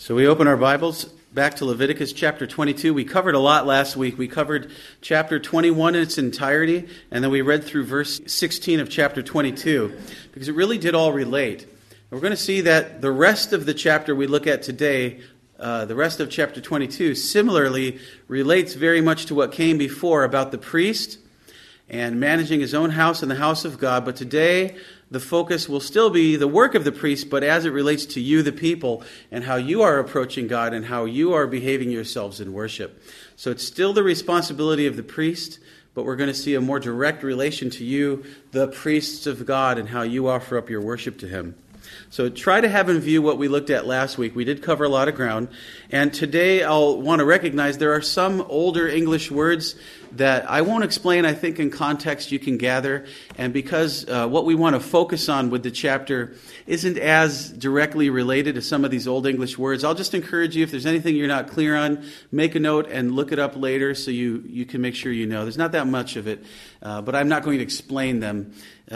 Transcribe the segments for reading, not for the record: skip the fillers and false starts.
So we open our Bibles back to Leviticus chapter 22. We covered a lot last week. We covered chapter 21 in its entirety, and then we read through verse 16 of chapter 22, because it really did all relate. And we're going to see that the rest of the chapter we look at today, the rest of chapter 22, similarly relates very much to what came before about the priest and managing his own house and the house of God. But today, the focus will still be the work of the priest, but as it relates to you, the people, and how you are approaching God and how you are behaving yourselves in worship. So it's still the responsibility of the priest, but we're going to see a more direct relation to you, the priests of God, and how you offer up your worship to Him. So try to have in view what we looked at last week. We did cover a lot of ground. And today I'll want to recognize there are some older English words that I won't explain. I think in context you can gather. And because what we want to focus on with the chapter isn't as directly related to some of these old English words, I'll just encourage you, if there's anything you're not clear on, make a note and look it up later so you can make sure you know. There's not that much of it, but I'm not going to explain them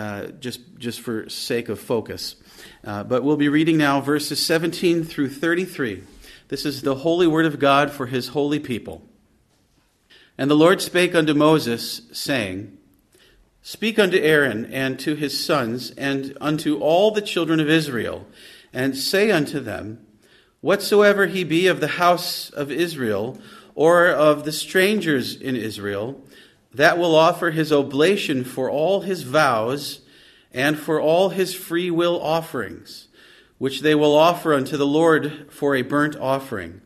just for sake of focus. But we'll be reading now verses 17 through 33. This is the holy word of God for His holy people. And the Lord spake unto Moses, saying, Speak unto Aaron and to his sons and unto all the children of Israel, and say unto them, Whatsoever he be of the house of Israel, or of the strangers in Israel, that will offer his oblation for all his vows, and for all his free will offerings, which they will offer unto the Lord for a burnt offering.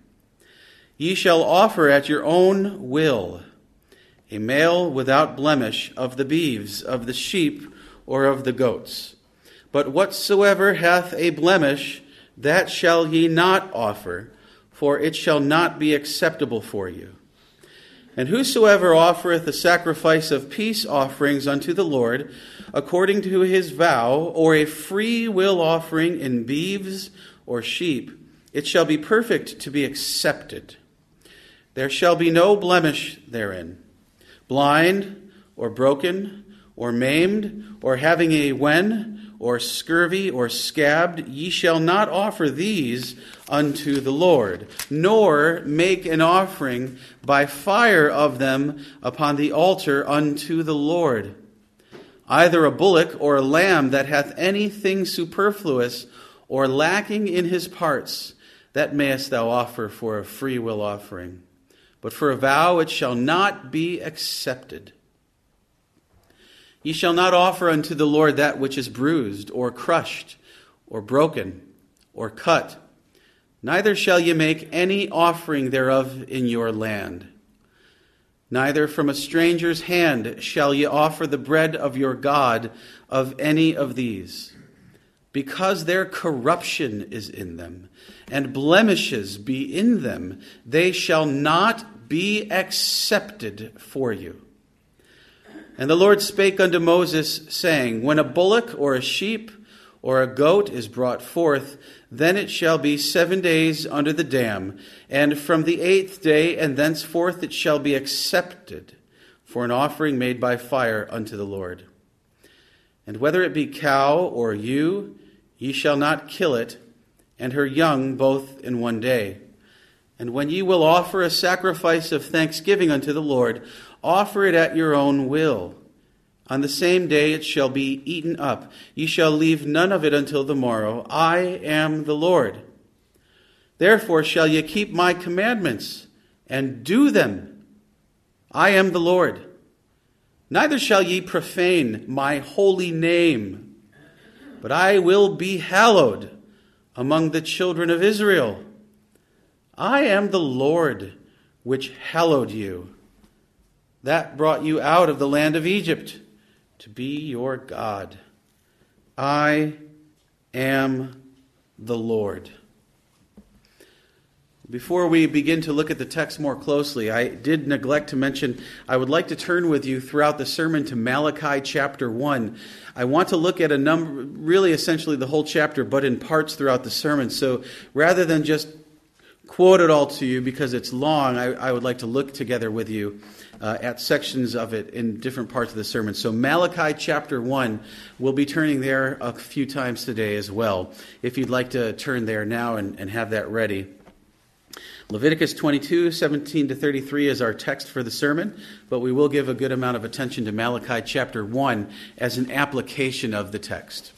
Ye shall offer at your own will a male without blemish of the beeves, of the sheep, or of the goats. But whatsoever hath a blemish, that shall ye not offer, for it shall not be acceptable for you. And whosoever offereth a sacrifice of peace offerings unto the Lord, according to his vow, or a free will offering in beeves or sheep, it shall be perfect to be accepted. There shall be no blemish therein. Blind, or broken, or maimed, or having a wen, or scurvy, or scabbed, ye shall not offer these unto the Lord, nor make an offering by fire of them upon the altar unto the Lord. Either a bullock or a lamb that hath anything superfluous or lacking in his parts, that mayest thou offer for a free will offering. But for a vow it shall not be accepted. Ye shall not offer unto the Lord that which is bruised, or crushed, or broken, or cut. Neither shall ye make any offering thereof in your land. Neither from a stranger's hand shall ye offer the bread of your God of any of these, because their corruption is in them, and blemishes be in them, they shall not be accepted for you. And the Lord spake unto Moses, saying, When a bullock or a sheep or a goat is brought forth, then it shall be 7 days under the dam, and from the 8th day and thenceforth it shall be accepted for an offering made by fire unto the Lord. And whether it be cow or ewe, ye shall not kill it, and her young both in 1 day. And when ye will offer a sacrifice of thanksgiving unto the Lord, offer it at your own will. On the same day it shall be eaten up. Ye shall leave none of it until the morrow. I am the Lord. Therefore shall ye keep my commandments, and do them. I am the Lord. Neither shall ye profane my holy name, but I will be hallowed among the children of Israel. I am the Lord, which hallowed you, that brought you out of the land of Egypt, to be your God. I am the Lord. Before we begin to look at the text more closely, I did neglect to mention I would like to turn with you throughout the sermon to Malachi chapter 1. I want to look at a number, really essentially the whole chapter, but in parts throughout the sermon. So rather than just quote it all to you because it's long, I would like to look together with you at sections of it in different parts of the sermon. So Malachi chapter 1, we'll be turning there a few times today as well, if you'd like to turn there now and have that ready. Leviticus 22, 17 to 33 is our text for the sermon, but we will give a good amount of attention to Malachi chapter 1 as an application of the text.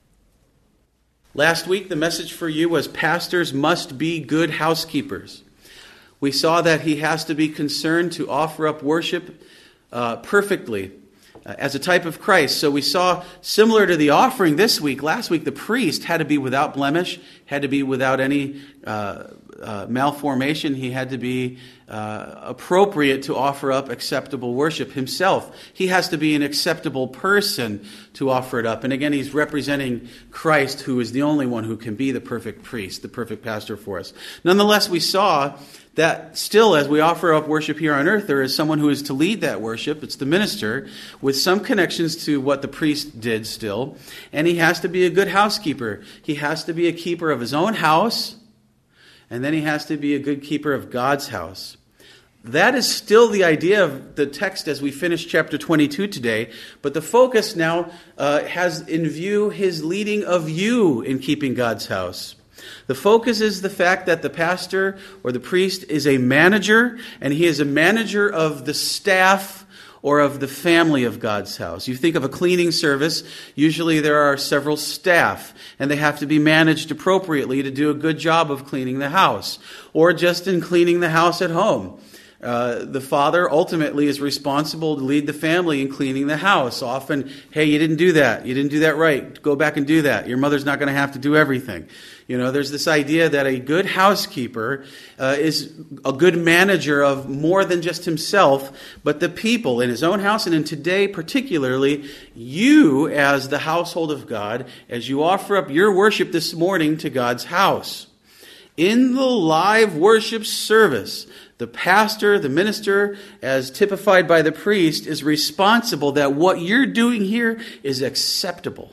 Last week, the message for you was pastors must be good housekeepers. We saw that he has to be concerned to offer up worship perfectly as a type of Christ. So we saw, similar to the offering this week, last week the priest had to be without blemish, had to be without any malformation. He had to be appropriate to offer up acceptable worship himself. He has to be an acceptable person to offer it up. And again, he's representing Christ, who is the only one who can be the perfect priest, the perfect pastor for us. Nonetheless, we saw that still, as we offer up worship here on earth, there is someone who is to lead that worship. It's the minister, with some connections to what the priest did still. And he has to be a good housekeeper. He has to be a keeper of his own house, and then he has to be a good keeper of God's house. That is still the idea of the text as we finish chapter 22 today, but the focus now has in view his leading of you in keeping God's house. The focus is the fact that the pastor or the priest is a manager, and he is a manager of the staff or of the family of God's house. You think of a cleaning service, usually there are several staff, and they have to be managed appropriately to do a good job of cleaning the house, or just in cleaning the house at home. The father ultimately is responsible to lead the family in cleaning the house. Often, hey, you didn't do that. You didn't do that right. Go back and do that. Your mother's not going to have to do everything. There's this idea that a good housekeeper is a good manager of more than just himself, but the people in his own house, and in today particularly, you as the household of God, as you offer up your worship this morning to God's house. In the live worship service, the pastor, the minister, as typified by the priest, is responsible that what you're doing here is acceptable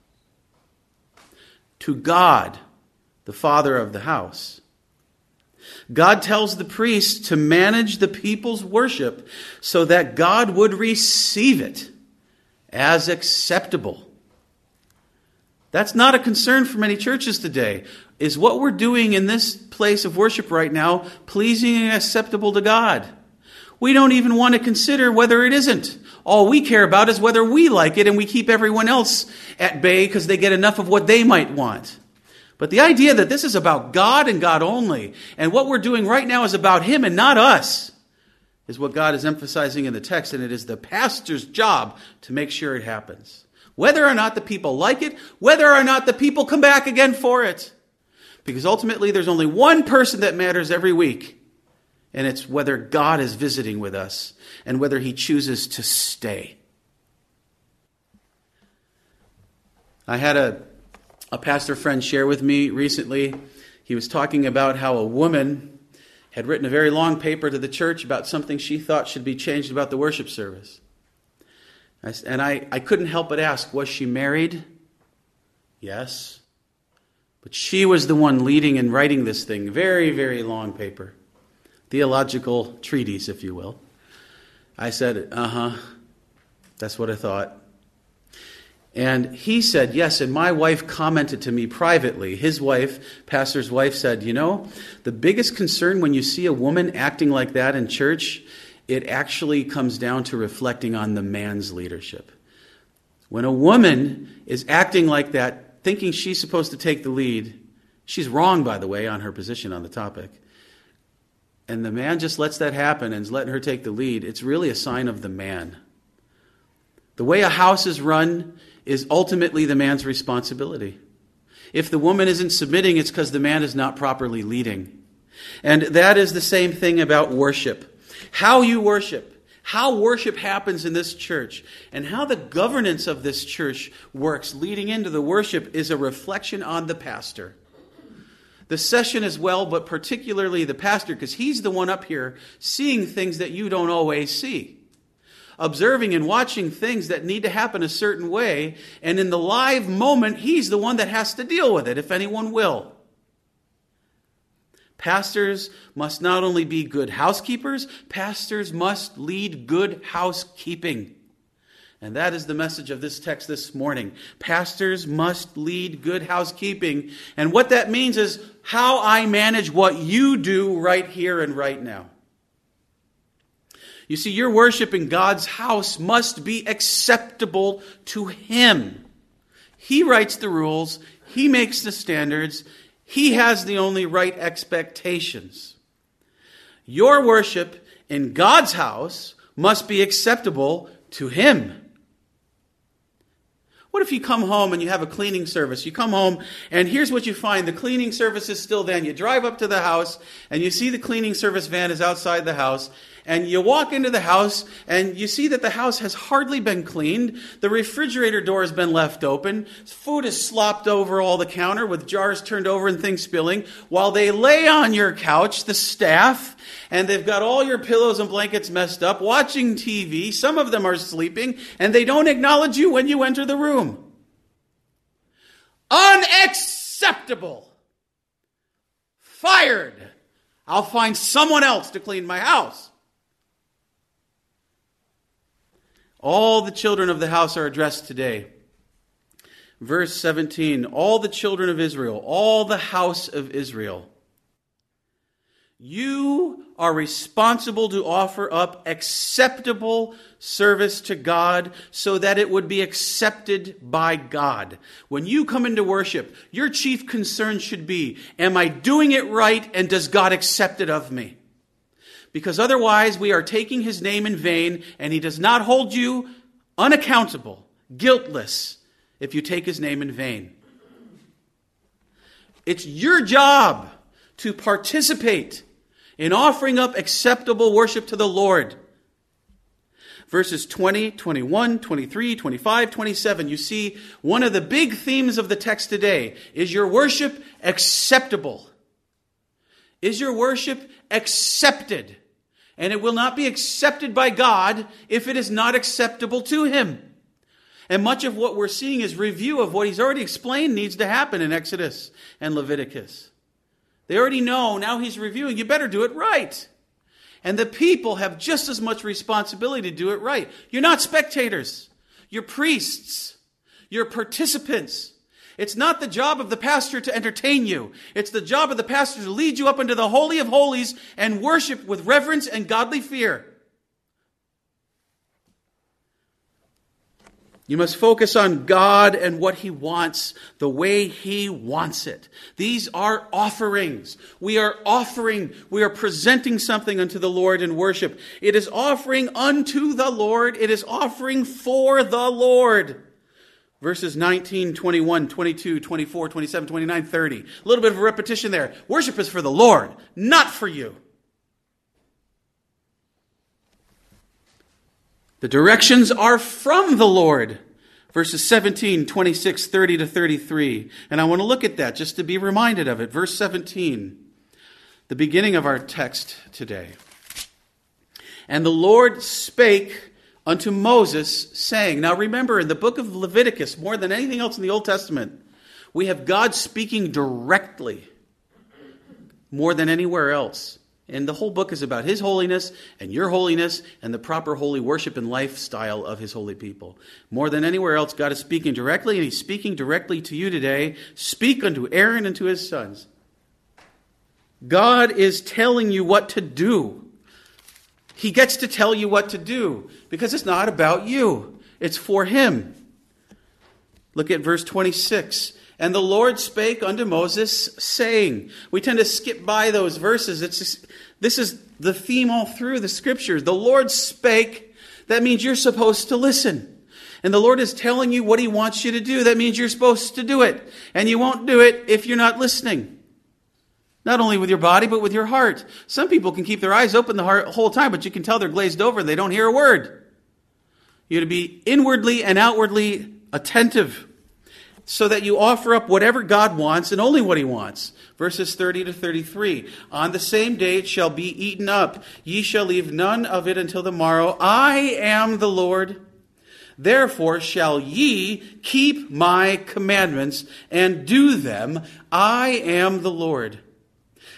to God, the Father of the house. God tells the priest to manage the people's worship so that God would receive it as acceptable. That's not a concern for many churches today. Is what we're doing in this place of worship right now pleasing and acceptable to God? We don't even want to consider whether it isn't. All we care about is whether we like it, and we keep everyone else at bay because they get enough of what they might want. But the idea that this is about God and God only, and what we're doing right now is about Him and not us, is what God is emphasizing in the text, and it is the pastor's job to make sure it happens. Whether or not the people like it, whether or not the people come back again for it. Because ultimately there's only one person that matters every week, and it's whether God is visiting with us and whether He chooses to stay. I had a pastor friend share with me recently. He was talking about how a woman had written a very long paper to the church about something she thought should be changed about the worship service. And I couldn't help but ask, was she married? Yes. But she was the one leading and writing this thing. Very, very long paper. Theological treatise, if you will. I said, that's what I thought. And he said, yes, and my wife commented to me privately. His wife, pastor's wife, said, the biggest concern when you see a woman acting like that in church, it actually comes down to reflecting on the man's leadership. When a woman is acting like that, thinking she's supposed to take the lead, she's wrong, by the way, on her position on the topic, and the man just lets that happen and is letting her take the lead, it's really a sign of the man. The way a house is run is ultimately the man's responsibility. If the woman isn't submitting, it's because the man is not properly leading. And that is the same thing about worship. How you worship, how worship happens in this church, and how the governance of this church works leading into the worship is a reflection on the pastor. The session as well, but particularly the pastor, because he's the one up here seeing things that you don't always see. Observing and watching things that need to happen a certain way, and in the live moment, he's the one that has to deal with it, if anyone will. Pastors must not only be good housekeepers, pastors must lead good housekeeping. And that is the message of this text this morning. Pastors must lead good housekeeping. And what that means is how I manage what you do right here and right now. You see, your worship in God's house must be acceptable to Him. He writes the rules. He makes the standards. He has the only right expectations. Your worship in God's house must be acceptable to Him. What if you come home and you have a cleaning service? You come home and here's what you find. The cleaning service is still there. And you drive up to the house and you see the cleaning service van is outside the house. And you walk into the house and you see that the house has hardly been cleaned. The refrigerator door has been left open. Food is slopped over all the counter with jars turned over and things spilling. While they lay on your couch, the staff, and they've got all your pillows and blankets messed up, watching TV. Some of them are sleeping, and they don't acknowledge you when you enter the room. Unacceptable. Fired. I'll find someone else to clean my house. All the children of the house are addressed today. Verse 17, all the children of Israel, all the house of Israel. You are responsible to offer up acceptable service to God so that it would be accepted by God. When you come into worship, your chief concern should be, am I doing it right and does God accept it of me? Because otherwise we are taking His name in vain and He does not hold you unaccountable, guiltless, if you take His name in vain. It's your job to participate in offering up acceptable worship to the Lord. Verses 20, 21, 23, 25, 27, you see one of the big themes of the text today. Is your worship acceptable? Is your worship accepted? And it will not be accepted by God if it is not acceptable to Him. And much of what we're seeing is review of what He's already explained needs to happen in Exodus and Leviticus. They already know, now He's reviewing, you better do it right. And the people have just as much responsibility to do it right. You're not spectators. You're priests. You're participants. It's not the job of the pastor to entertain you. It's the job of the pastor to lead you up into the Holy of Holies and worship with reverence and godly fear. You must focus on God and what He wants, the way He wants it. These are offerings. We are offering, we are presenting something unto the Lord in worship. It is offering unto the Lord. It is offering for the Lord. Verses 19, 21, 22, 24, 27, 29, 30. A little bit of a repetition there. Worship is for the Lord, not for you. The directions are from the Lord. Verses 17, 26, 30 to 33. And I want to look at that just to be reminded of it. Verse 17, the beginning of our text today. And the Lord spake unto Moses, saying. Now remember, in the book of Leviticus, more than anything else in the Old Testament, we have God speaking directly more than anywhere else. And the whole book is about His holiness and your holiness and the proper holy worship and lifestyle of His holy people. More than anywhere else, God is speaking directly, and He's speaking directly to you today. Speak unto Aaron and to his sons. God is telling you what to do. He gets to tell you what to do because it's not about you. It's for Him. Look at verse 26. And the Lord spake unto Moses, saying. We tend to skip by those verses. This is the theme all through the Scriptures. The Lord spake. That means you're supposed to listen. And the Lord is telling you what He wants you to do. That means you're supposed to do it. And you won't do it if you're not listening. Not only with your body, but with your heart. Some people can keep their eyes open the whole time, but you can tell they're glazed over and they don't hear a word. You're to be inwardly and outwardly attentive so that you offer up whatever God wants and only what He wants. Verses 30 to 33. On the same day it shall be eaten up. Ye shall leave none of it until the morrow. I am the Lord. Therefore shall ye keep my commandments and do them. I am the Lord.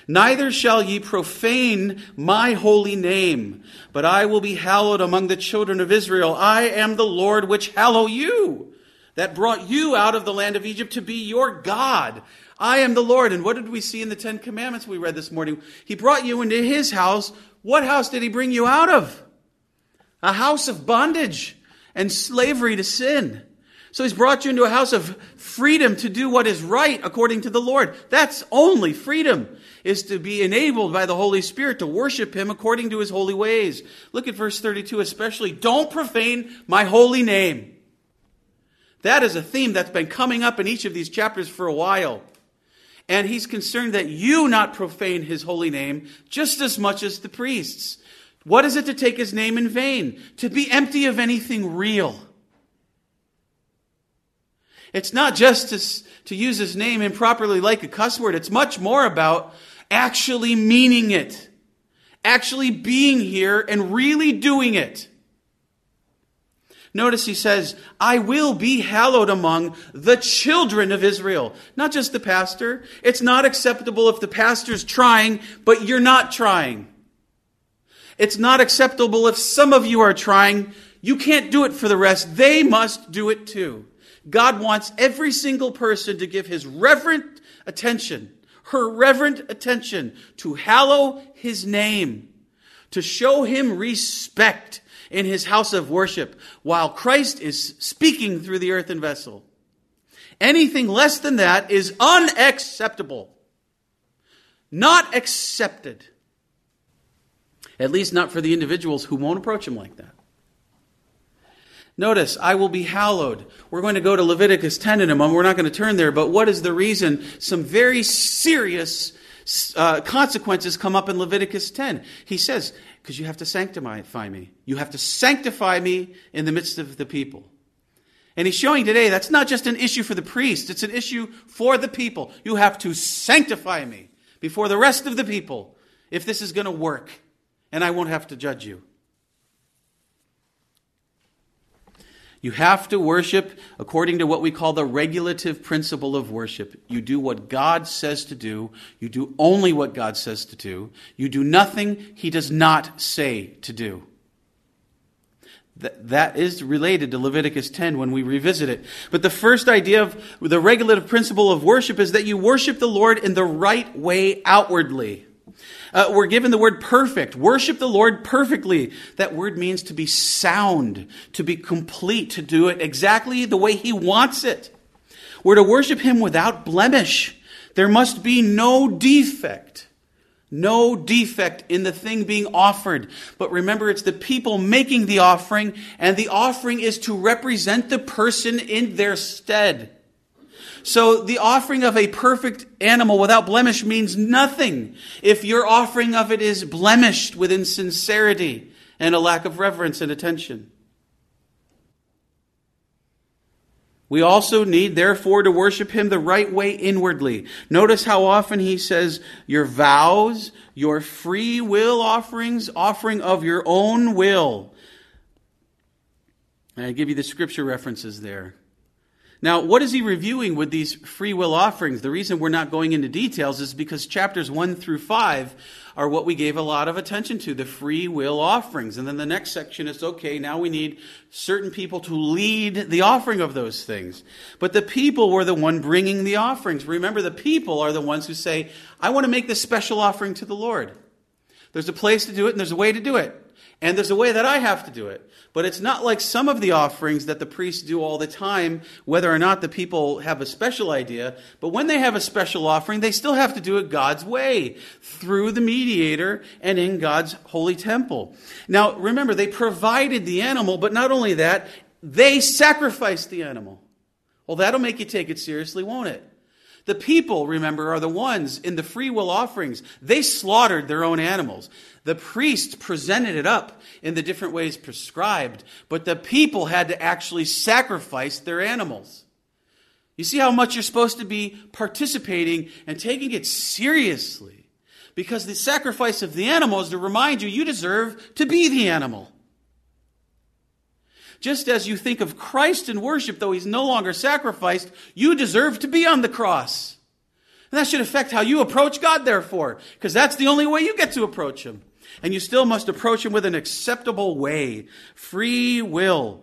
Neither shall ye profane my holy name, but I will be hallowed among the children of Israel. I am the Lord which hallow you, that brought you out of the land of Egypt to be your God. I am the Lord. And what did we see in the Ten Commandments we read this morning? He brought you into his house. What house did he bring you out of? A house of bondage and slavery to sin. So he's brought you into a house of freedom to do what is right according to the Lord. That's only freedom, is to be enabled by the Holy Spirit to worship him according to his holy ways. Look at verse 32 especially. Don't profane my holy name. That is a theme that's been coming up in each of these chapters for a while. And he's concerned that you not profane his holy name just as much as the priests. What is it to take his name in vain? To be empty of anything real. It's not just to use his name improperly like a cuss word. It's much more about actually meaning it. Actually being here and really doing it. Notice he says, I will be hallowed among the children of Israel. Not just the pastor. It's not acceptable if the pastor's trying, but you're not trying. It's not acceptable if some of you are trying. You can't do it for the rest. They must do it too. God wants every single person to give his reverent attention, her reverent attention, to hallow his name, to show him respect in his house of worship while Christ is speaking through the earthen vessel. Anything less than that is unacceptable. Not accepted. At least not for the individuals who won't approach him like that. Notice, I will be hallowed. We're going to go to Leviticus 10 in a moment. We're not going to turn there, but what is the reason? Some very serious consequences come up in Leviticus 10. He says, because you have to sanctify me. You have to sanctify me in the midst of the people. And he's showing today that's not just an issue for the priest. It's an issue for the people. You have to sanctify me before the rest of the people if this is going to work. And I won't have to judge you. You have to worship according to what we call the regulative principle of worship. You do what God says to do. You do only what God says to do. You do nothing he does not say to do. That is related to Leviticus 10 when we revisit it. But the first idea of the regulative principle of worship is that you worship the Lord in the right way outwardly. We're given the word perfect. Worship the Lord perfectly. That word means to be sound, to be complete, to do it exactly the way he wants it. We're to worship him without blemish. There must be no defect. No defect in the thing being offered. But remember, it's the people making the offering, and the offering is to represent the person in their stead. So the offering of a perfect animal without blemish means nothing if your offering of it is blemished with insincerity and a lack of reverence and attention. We also need, therefore, to worship him the right way inwardly. Notice how often he says, your vows, your free will offerings, offering of your own will. And I give you the scripture references there. Now, what is he reviewing with these free will offerings? The reason we're not going into details is because chapters 1 through 5 are what we gave a lot of attention to, the free will offerings. And then the next section is, okay, now we need certain people to lead the offering of those things. But the people were the one bringing the offerings. Remember, the people are the ones who say, I want to make this special offering to the Lord. There's a place to do it and there's a way to do it. And there's a way that I have to do it. But it's not like some of the offerings that the priests do all the time, whether or not the people have a special idea. But when they have a special offering, they still have to do it God's way, through the mediator and in God's holy temple. Now, remember, they provided the animal, but not only that, they sacrificed the animal. Well, that'll make you take it seriously, won't it? The people, remember, are the ones in the free will offerings. They slaughtered their own animals. The priest presented it up in the different ways prescribed, but the people had to actually sacrifice their animals. You see how much you're supposed to be participating and taking it seriously, because the sacrifice of the animal is to remind you deserve to be the animal. Just as you think of Christ in worship, though he's no longer sacrificed, you deserve to be on the cross. And that should affect how you approach God, therefore, because that's the only way you get to approach him. And you still must approach him with an acceptable way. Free will.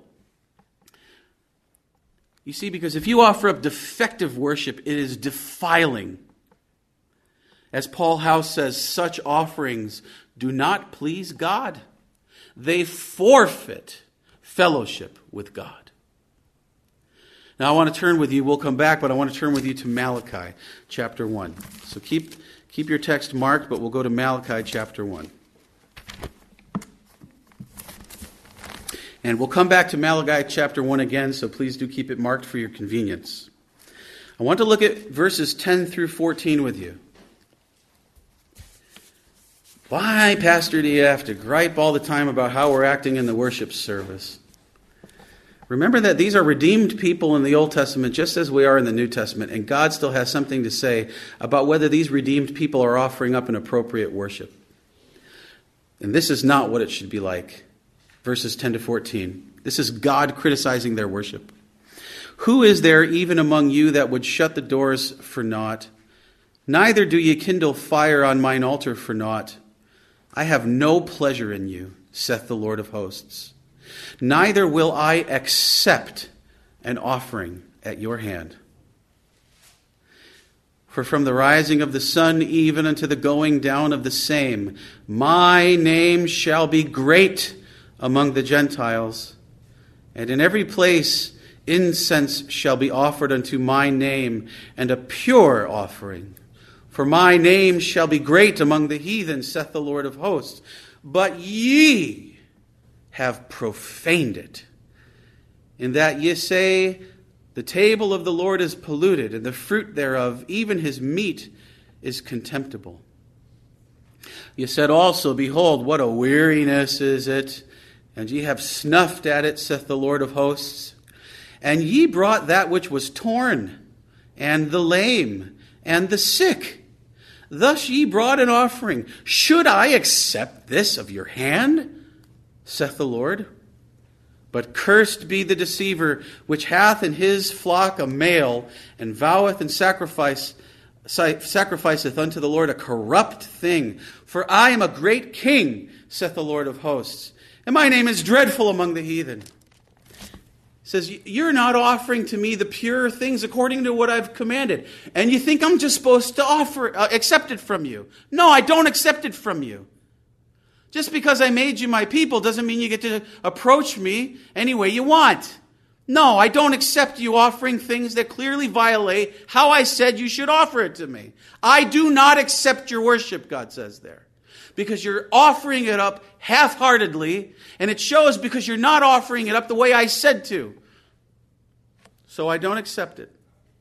You see, because if you offer up defective worship, it is defiling. As Paul House says, such offerings do not please God. They forfeit fellowship with God. Now I want to turn with you, we'll come back, but I want to turn with you to Malachi chapter 1. So keep your text marked, but we'll go to Malachi chapter 1. And we'll come back to Malachi chapter 1 again, so please do keep it marked for your convenience. I want to look at verses 10 through 14 with you. Why, Pastor, do you have to gripe all the time about how we're acting in the worship service? Remember that these are redeemed people in the Old Testament just as we are in the New Testament, and God still has something to say about whether these redeemed people are offering up an appropriate worship. And this is not what it should be like. Verses 10 to 14. This is God criticizing their worship. Who is there even among you that would shut the doors for naught? Neither do ye kindle fire on mine altar for naught. I have no pleasure in you, saith the Lord of hosts. Neither will I accept an offering at your hand. For from the rising of the sun even unto the going down of the same, my name shall be great among the Gentiles. And in every place incense shall be offered unto my name, and a pure offering. For my name shall be great among the heathen, saith the Lord of hosts. But ye have profaned it, in that ye say, the table of the Lord is polluted, and the fruit thereof, even his meat, is contemptible. Ye said also, behold, what a weariness is it, and ye have snuffed at it, saith the Lord of hosts. And ye brought that which was torn, and the lame, and the sick. Thus ye brought an offering. Should I accept this of your hand, saith the Lord? But cursed be the deceiver, which hath in his flock a male, and voweth and sacrificeth unto the Lord a corrupt thing. For I am a great king, saith the Lord of hosts, and my name is dreadful among the heathen. He says, you're not offering to me the pure things according to what I've commanded. And you think I'm just supposed to accept it from you. No, I don't accept it from you. Just because I made you my people doesn't mean you get to approach me any way you want. No, I don't accept you offering things that clearly violate how I said you should offer it to me. I do not accept your worship, God says there. Because you're offering it up half-heartedly, and it shows because you're not offering it up the way I said to. So I don't accept it.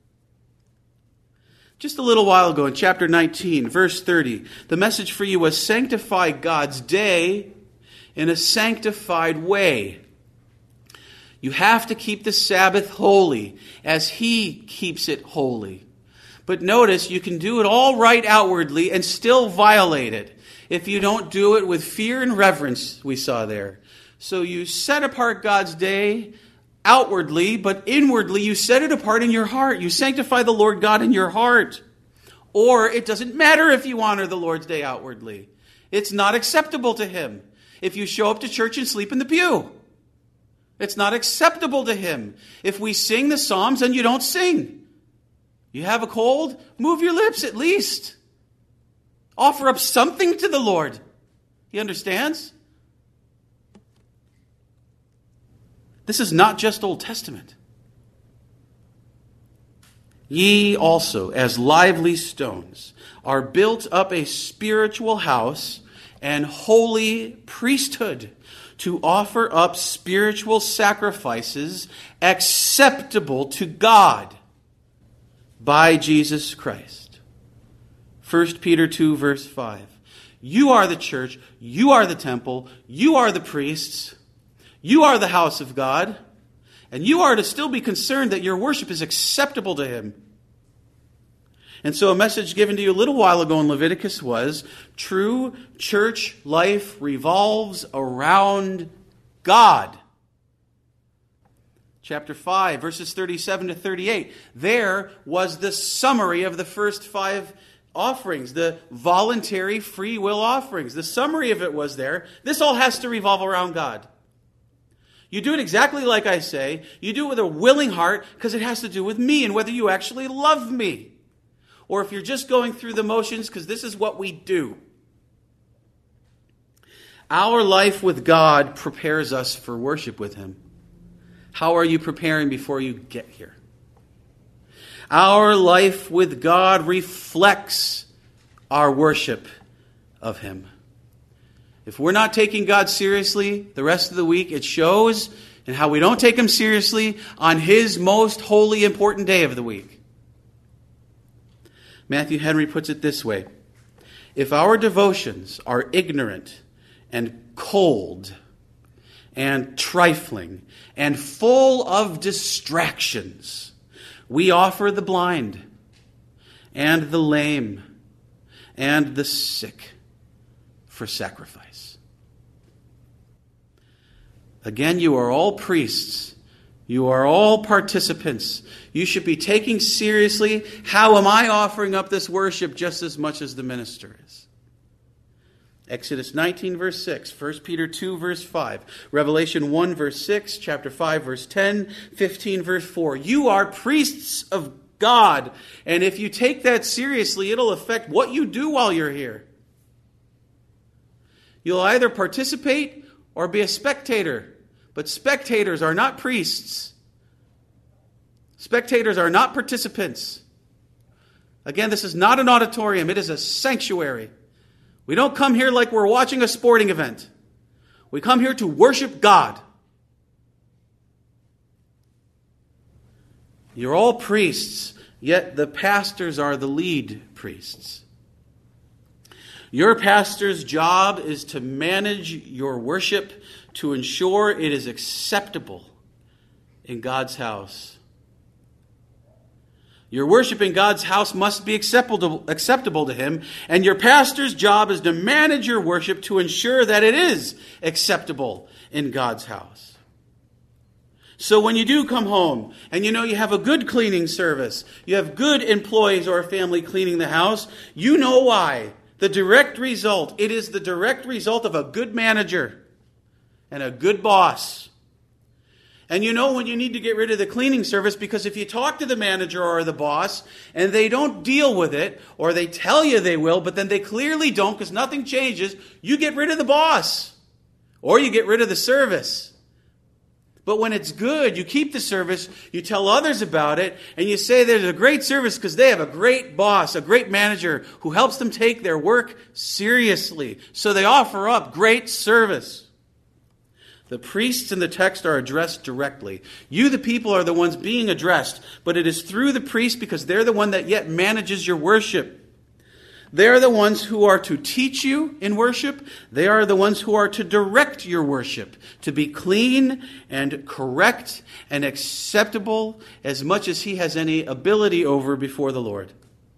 Just a little while ago in chapter 19, verse 30, the message for you was sanctify God's day in a sanctified way. You have to keep the Sabbath holy as He keeps it holy. But notice, you can do it all right outwardly and still violate it if you don't do it with fear and reverence, we saw there. So you set apart God's day outwardly, but inwardly you set it apart in your heart. You sanctify the Lord God in your heart. Or it doesn't matter if you honor the Lord's day outwardly. It's not acceptable to Him if you show up to church and sleep in the pew. It's not acceptable to Him if we sing the Psalms and you don't sing. You have a cold? Move your lips at least. Offer up something to the Lord. He understands? This is not just Old Testament. Ye also, as lively stones, are built up a spiritual house and holy priesthood to offer up spiritual sacrifices acceptable to God by Jesus Christ. 1 Peter 2, verse 5. You are the church, you are the temple, you are the priests, you are the house of God, and you are to still be concerned that your worship is acceptable to Him. And so a message given to you a little while ago in Leviticus was, true church life revolves around God. chapter 5, verses 37 to 38. There was the summary of the first 5 offerings, the voluntary free will offerings. The summary of it was there. This all has to revolve around God. You do it exactly like I say. You do it with a willing heart because it has to do with me and whether you actually love me. Or if you're just going through the motions because this is what we do. Our life with God prepares us for worship with Him. How are you preparing before you get here? Our life with God reflects our worship of Him. If we're not taking God seriously the rest of the week, it shows in how we don't take Him seriously on His most holy, important day of the week. Matthew Henry puts it this way: if our devotions are ignorant and cold and trifling and full of distractions, we offer the blind and the lame and the sick for sacrifice. Again, you are all priests. You are all participants. You should be taking seriously, how am I offering up this worship just as much as the minister is? Exodus 19, verse 6, 1 Peter 2, verse 5, Revelation 1, verse 6, chapter 5, verse 10, 15, verse 4. You are priests of God, and if you take that seriously, it'll affect what you do while you're here. You'll either participate or be a spectator, but spectators are not priests. Spectators are not participants. Again, this is not an auditorium, it is a sanctuary. We don't come here like we're watching a sporting event. We come here to worship God. You're all priests, yet the pastors are the lead priests. Your pastor's job is to manage your worship to ensure it is acceptable in God's house. Your worship in God's house must be acceptable to Him, and your pastor's job is to manage your worship to ensure that it is acceptable in God's house. So when you do come home, and you have a good cleaning service, you have good employees or family cleaning the house, you know why. The direct result, it is the direct result of a good manager and a good boss. And you know when you need to get rid of the cleaning service, because if you talk to the manager or the boss and they don't deal with it, or they tell you they will, but then they clearly don't because nothing changes, you get rid of the boss or you get rid of the service. But when it's good, you keep the service, you tell others about it, and you say there's a great service because they have a great boss, a great manager who helps them take their work seriously. So they offer up great service. The priests in the text are addressed directly. You, the people, are the ones being addressed, but it is through the priest because they're the one that yet manages your worship. They're the ones who are to teach you in worship. They are the ones who are to direct your worship, to be clean and correct and acceptable as much as he has any ability over before the Lord.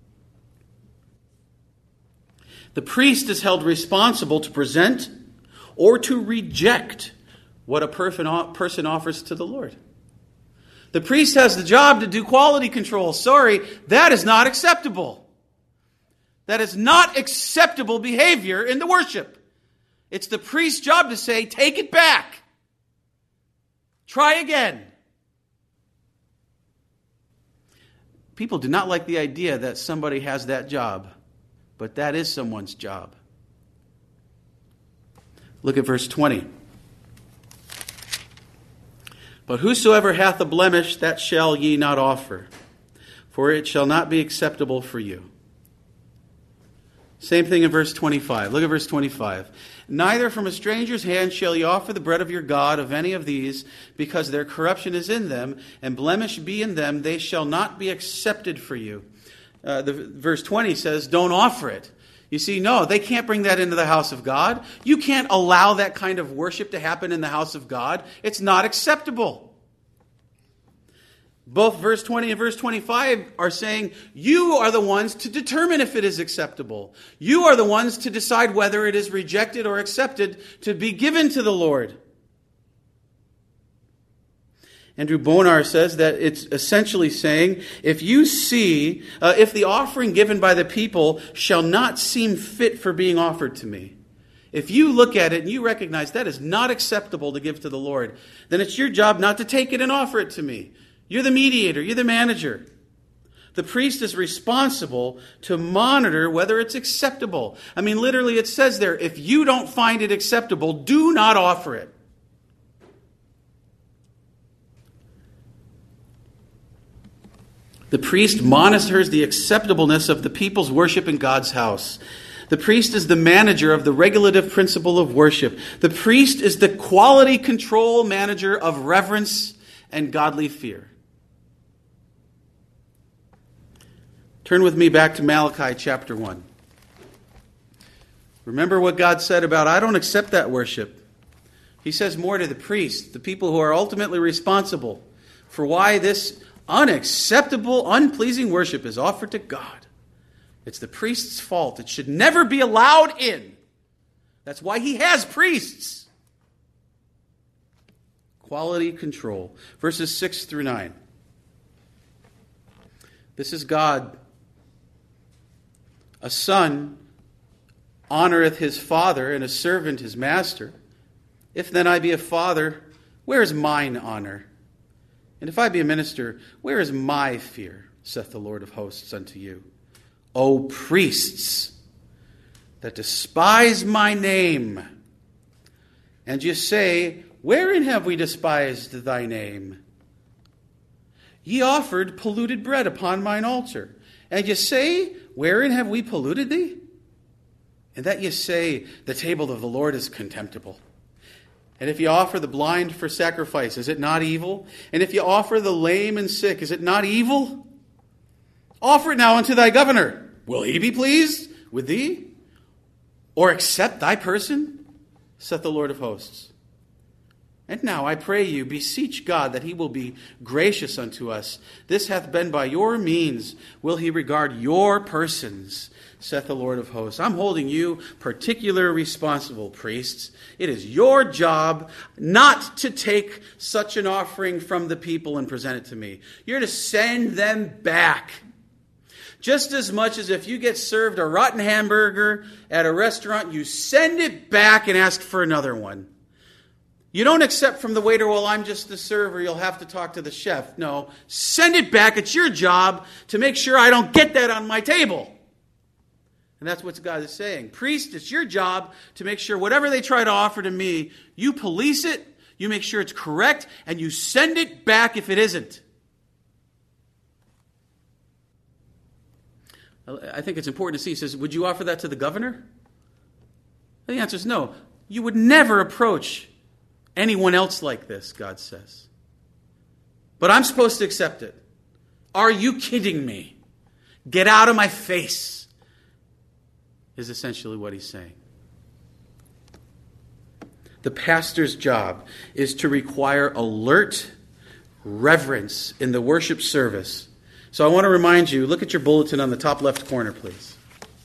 The priest is held responsible to present or to reject what a person offers to the Lord. The priest has the job to do quality control. Sorry, that is not acceptable. That is not acceptable behavior in the worship. It's the priest's job to say, take it back. Try again. People do not like the idea that somebody has that job, but that is someone's job. Look at verse 20. But whosoever hath a blemish, that shall ye not offer, for it shall not be acceptable for you. Same thing in verse 25. Look at verse 25. Neither from a stranger's hand shall ye offer the bread of your God of any of these, because their corruption is in them, and blemish be in them, they shall not be accepted for you. Verse 20 says, don't offer it. You see, no, they can't bring that into the house of God. You can't allow that kind of worship to happen in the house of God. It's not acceptable. Both verse 20 and verse 25 are saying, you are the ones to determine if it is acceptable. You are the ones to decide whether it is rejected or accepted to be given to the Lord. Andrew Bonar says that it's essentially saying, if the offering given by the people shall not seem fit for being offered to me, if you look at it and you recognize that is not acceptable to give to the Lord, then it's your job not to take it and offer it to me. You're the mediator. You're the manager. The priest is responsible to monitor whether it's acceptable. I mean, literally it says there, if you don't find it acceptable, do not offer it. The priest monitors the acceptableness of the people's worship in God's house. The priest is the manager of the regulative principle of worship. The priest is the quality control manager of reverence and godly fear. Turn with me back to Malachi chapter 1. Remember what God said about, I don't accept that worship. He says more to the priests, the people who are ultimately responsible for why this unacceptable, unpleasing worship is offered to God. It's the priest's fault. It should never be allowed in. That's why he has priests. Quality control. Verses 6 through 9. This is God. A son honoreth his father, and a servant his master. If then I be a father, where is mine honor? And if I be a minister, where is my fear, saith the Lord of hosts unto you? O priests, that despise my name. And you say, wherein have we despised thy name? Ye offered polluted bread upon mine altar. And you say, wherein have we polluted thee? And that ye say, the table of the Lord is contemptible. And if you offer the blind for sacrifice, is it not evil? And if you offer the lame and sick, is it not evil? Offer it now unto thy governor. Will he be pleased with thee? Or accept thy person? Saith the Lord of hosts. And now I pray you, beseech God that he will be gracious unto us. This hath been by your means. Will he regard your persons, saith the Lord of hosts. I'm holding you particular responsible, priests. It is your job not to take such an offering from the people and present it to me. You're to send them back. Just as much as if you get served a rotten hamburger at a restaurant, you send it back and ask for another one. You don't accept from the waiter, well, I'm just the server, you'll have to talk to the chef. No, send it back. It's your job to make sure I don't get that on my table. And that's what God is saying. Priest, it's your job to make sure whatever they try to offer to me, you police it, you make sure it's correct, and you send it back if it isn't. I think it's important to see. He says, would you offer that to the governor? The answer is no. You would never approach anyone else like this, God says. But I'm supposed to accept it. Are you kidding me? Get out of my face, is essentially what he's saying. The pastor's job is to require alert reverence in the worship service. So I want to remind you, look at your bulletin on the top left corner, please.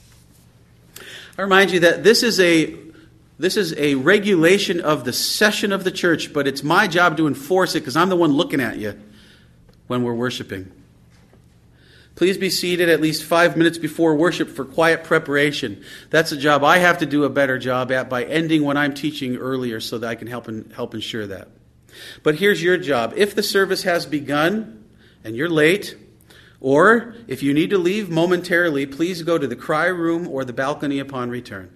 I remind you that this is a regulation of the session of the church, but it's my job to enforce it because I'm the one looking at you when we're worshiping. Please be seated at least 5 minutes before worship for quiet preparation. That's a job I have to do a better job at by ending when I'm teaching earlier so that I can help ensure that. But here's your job. If the service has begun and you're late, or if you need to leave momentarily, please go to the cry room or the balcony upon return.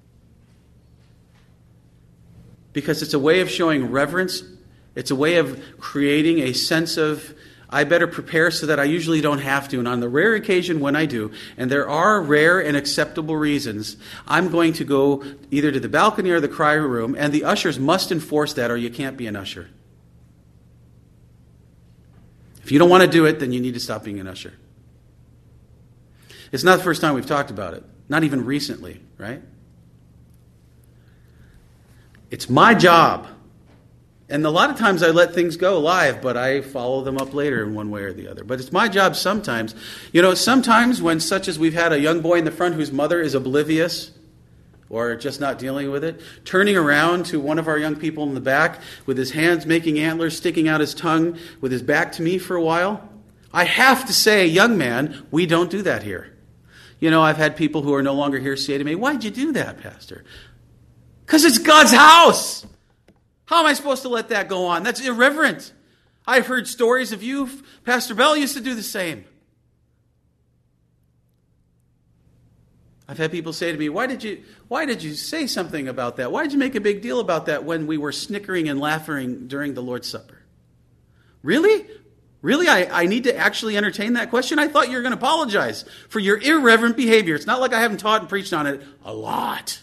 Because it's a way of showing reverence. It's a way of creating a sense of, I better prepare so that I usually don't have to. And on the rare occasion when I do, and there are rare and acceptable reasons, I'm going to go either to the balcony or the cry room, and the ushers must enforce that or you can't be an usher. If you don't want to do it, then you need to stop being an usher. It's not the first time we've talked about it. Not even recently, right? It's my job. And a lot of times I let things go live, but I follow them up later in one way or the other. But it's my job sometimes. You know, sometimes when such as we've had a young boy in the front whose mother is oblivious or just not dealing with it, turning around to one of our young people in the back with his hands making antlers, sticking out his tongue, with his back to me for a while. I have to say, young man, we don't do that here. You know, I've had people who are no longer here say to me, "Why'd you do that, Pastor?" Because it's God's house. How am I supposed to let that go on? That's irreverent. I've heard stories of you. Pastor Bell used to do the same. I've had people say to me, why did you say something about that? Why did you make a big deal about that when we were snickering and laughing during the Lord's Supper? Really? Really? I need to actually entertain that question? I thought you were going to apologize for your irreverent behavior. It's not like I haven't taught and preached on it a lot.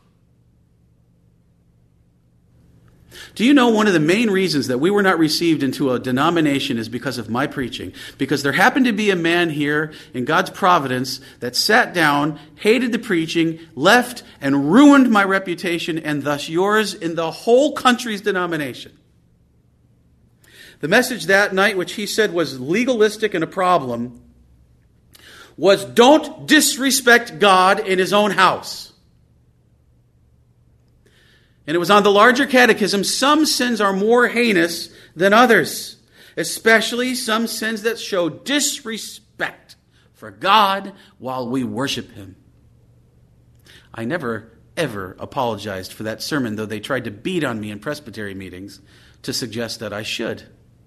Do you know one of the main reasons that we were not received into a denomination is because of my preaching? Because there happened to be a man here in God's providence that sat down, hated the preaching, left, and ruined my reputation and thus yours in the whole country's denomination. The message that night, which he said was legalistic and a problem, was don't disrespect God in his own house. And it was on the larger catechism, some sins are more heinous than others, especially some sins that show disrespect for God while we worship him. I never, ever apologized for that sermon, though they tried to beat on me in presbytery meetings to suggest that I should.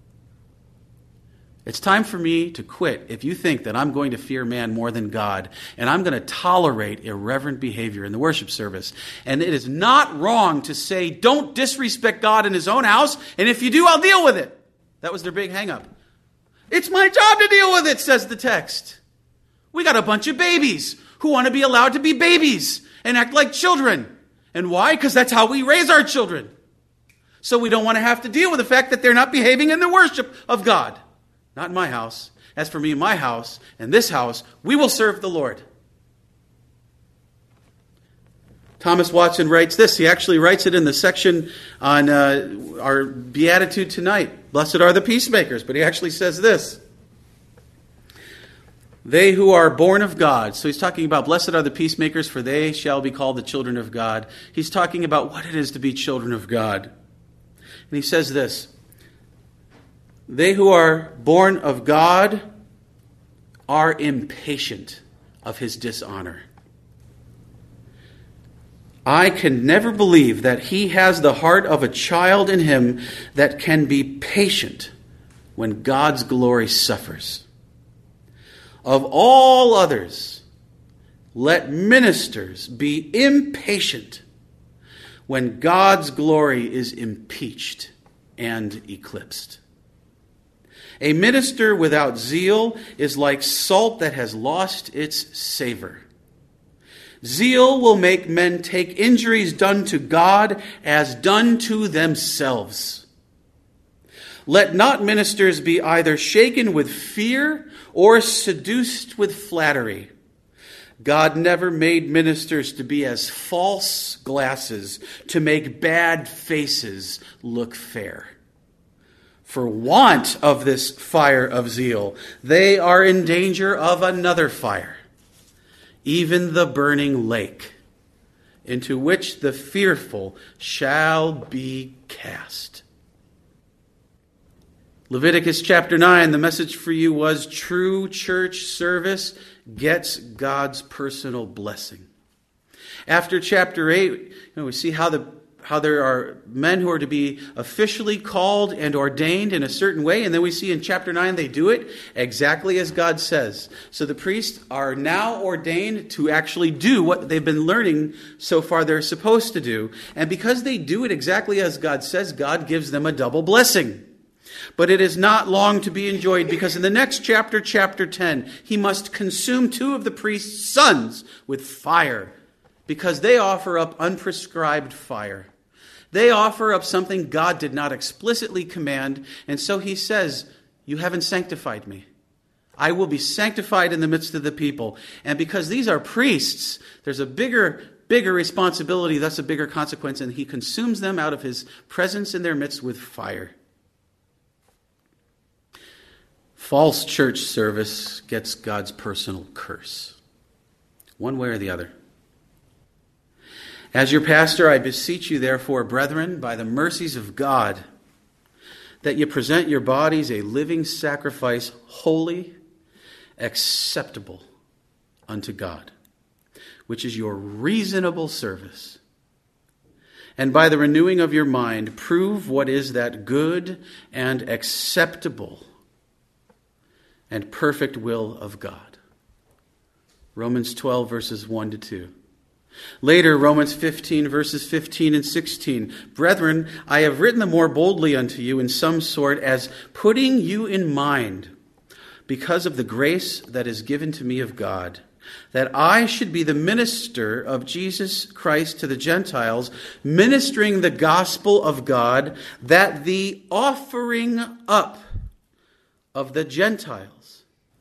It's time for me to quit if you think that I'm going to fear man more than God, and I'm going to tolerate irreverent behavior in the worship service. And it is not wrong to say, don't disrespect God in his own house, and if you do, I'll deal with it. That was their big hang-up. It's my job to deal with it, says the text. We got a bunch of babies who want to be allowed to be babies and act like children. And why? Because that's how we raise our children. So we don't want to have to deal with the fact that they're not behaving in the worship of God. Not in my house. As for me and my house, and this house, we will serve the Lord. Thomas Watson writes this. He actually writes it in the section on our Beatitude tonight. Blessed are the peacemakers. But he actually says this. They who are born of God. So he's talking about blessed are the peacemakers, for they shall be called the children of God. He's talking about what it is to be children of God. And he says this. They who are born of God are impatient of his dishonor. I can never believe that he has the heart of a child in him that can be patient when God's glory suffers. Of all others, let ministers be impatient when God's glory is impeached and eclipsed. A minister without zeal is like salt that has lost its savor. Zeal will make men take injuries done to God as done to themselves. Let not ministers be either shaken with fear or seduced with flattery. God never made ministers to be as false glasses to make bad faces look fair. For want of this fire of zeal, they are in danger of another fire, even the burning lake, into which the fearful shall be cast. Leviticus chapter 9, the message for you was true church service gets God's personal blessing. After chapter 8, we see how there are men who are to be officially called and ordained in a certain way. And then we see in chapter 9 they do it exactly as God says. So the priests are now ordained to actually do what they've been learning so far they're supposed to do. And because they do it exactly as God says, God gives them a double blessing. But it is not long to be enjoyed, because in the next chapter, chapter 10, he must consume 2 of the priest's sons with fire, because they offer up unprescribed fire. They offer up something God did not explicitly command, and so he says, you haven't sanctified me. I will be sanctified in the midst of the people. And because these are priests, there's a bigger responsibility, thus a bigger consequence, and he consumes them out of his presence in their midst with fire. False church service gets God's personal curse, one way or the other. As your pastor, I beseech you, therefore, brethren, by the mercies of God, that you present your bodies a living sacrifice, holy, acceptable unto God, which is your reasonable service. And by the renewing of your mind, prove what is that good and acceptable and perfect will of God. Romans 12, verses 1 to 2. Later, Romans 15, verses 15 and 16. Brethren, I have written the more boldly unto you in some sort, as putting you in mind, because of the grace that is given to me of God, that I should be the minister of Jesus Christ to the Gentiles, ministering the gospel of God, that the offering up of the Gentiles